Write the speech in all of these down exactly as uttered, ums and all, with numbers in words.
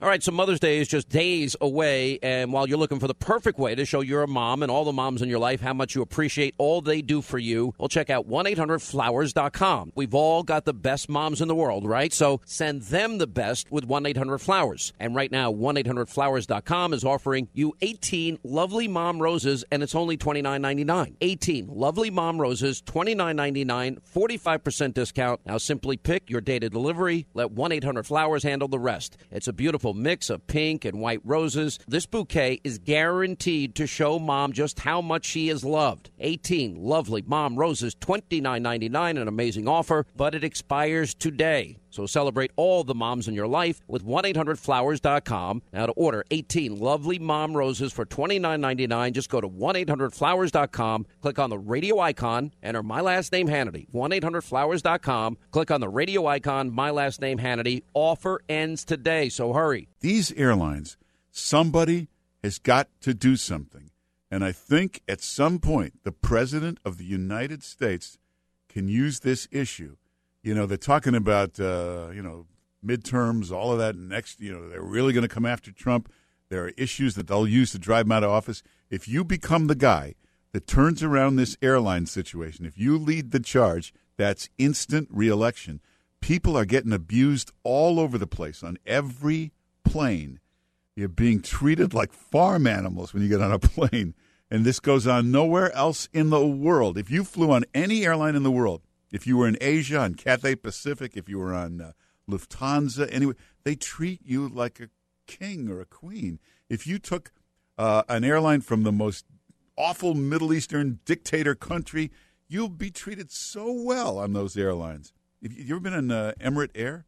All right, so Mother's Day is just days away, and while you're looking for the perfect way to show you're a mom and all the moms in your life how much you appreciate all they do for you, well, check out one eight hundred flowers dot com. We've all got the best moms in the world, right? So send them the best with one eight hundred flowers. And right now, one eight hundred flowers dot com is offering you eighteen lovely mom roses, and it's only twenty-nine ninety-nine. eighteen lovely mom roses, twenty-nine ninety-nine, forty-five percent discount. Now simply pick your date of delivery. Let one eight hundred flowers handle the rest. It's a beautiful mix of pink and white roses. This bouquet is guaranteed to show mom just how much she is loved. eighteen lovely mom roses, twenty-nine ninety-nine, an amazing offer, but it expires today. So celebrate all the moms in your life with one eight hundred flowers dot com. Now to order eighteen lovely mom roses for twenty-nine ninety-nine, just go to one eight hundred flowers dot com, click on the radio icon, enter my last name Hannity. one eight hundred flowers dot com, click on the radio icon, my last name Hannity. Offer ends today, so hurry. These airlines, somebody has got to do something. And I think at some point the President of the United States can use this issue. You know, they're talking about, uh, you know, midterms, all of that next, you know, they're really going to come after Trump. There are issues that they'll use to drive him out of office. If you become the guy that turns around this airline situation, if you lead the charge, that's instant reelection. People are getting abused all over the place on every plane. You're being treated like farm animals when you get on a plane. And this goes on nowhere else in the world. If you flew on any airline in the world, if you were in Asia, on Cathay Pacific, if you were on uh, Lufthansa, anyway, they treat you like a king or a queen. If you took uh, an airline from the most awful Middle Eastern dictator country, you'll be treated so well on those airlines. Have you ever been on uh, Emirate Air?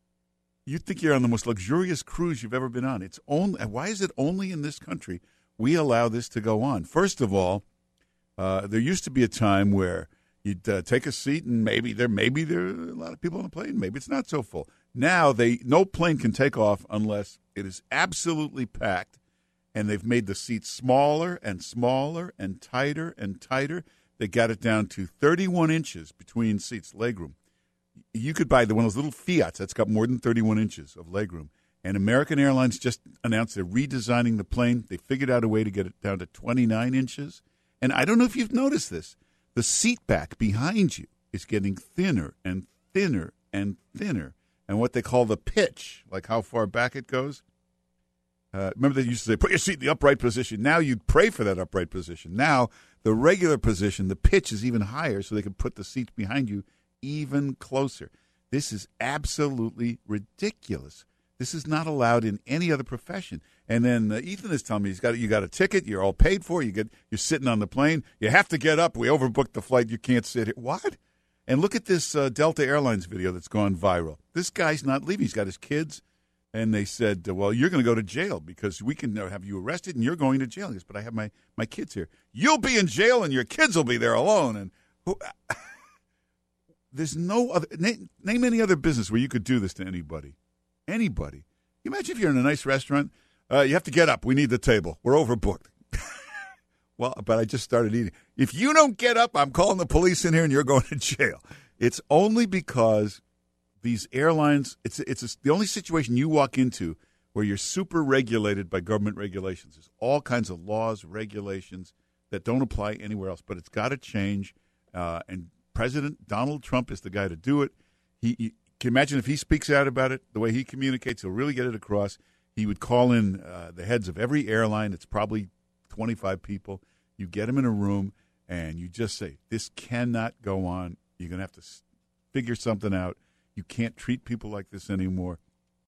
You think you're on the most luxurious cruise you've ever been on. It's only why is it only in this country we allow this to go on? First of all, uh, there used to be a time where you'd uh, take a seat and maybe there maybe there are a lot of people on the plane. Maybe it's not so full. Now they no plane can take off unless it is absolutely packed, and they've made the seats smaller and smaller and tighter and tighter. They got it down to thirty-one inches between seats, legroom. You could buy the one of those little Fiats that's got more than thirty-one inches of legroom. And American Airlines just announced they're redesigning the plane. They figured out a way to get it down to twenty-nine inches. And I don't know if you've noticed this. The seat back behind you is getting thinner and thinner and thinner. And what they call the pitch, like how far back it goes. Uh, remember they used to say, put your seat in the upright position. Now you'd pray for that upright position. Now the regular position, the pitch is even higher so they can put the seats behind you even closer. This is absolutely ridiculous. This is not allowed in any other profession. And then uh, Ethan is telling me he's got you got a ticket. You're all paid for. You get you're sitting on the plane. You have to get up. We overbooked the flight. You can't sit here. What? And look at this uh, Delta Airlines video that's gone viral. This guy's not leaving. He's got his kids, and they said, uh, "Well, you're going to go to jail because we can uh, have you arrested, and you're going to jail." He goes, "But I have my my kids here. You'll be in jail, and your kids will be there alone." And who, there's no other name, name any other business where you could do this to anybody. Anybody. You imagine if you're in a nice restaurant, uh, you have to get up. We need the table. We're overbooked. Well, but I just started eating. If you don't get up, I'm calling the police in here and you're going to jail. It's only because these airlines, it's it's a, the only situation you walk into where you're super regulated by government regulations. There's all kinds of laws, regulations that don't apply anywhere else, but it's got to change. Uh, and President Donald Trump is the guy to do it. He, he Can you imagine if he speaks out about it, the way he communicates, he'll really get it across. He would call in uh, the heads of every airline. It's probably twenty-five people. You get them in a room, and you just say, this cannot go on. You're going to have to figure something out. You can't treat people like this anymore.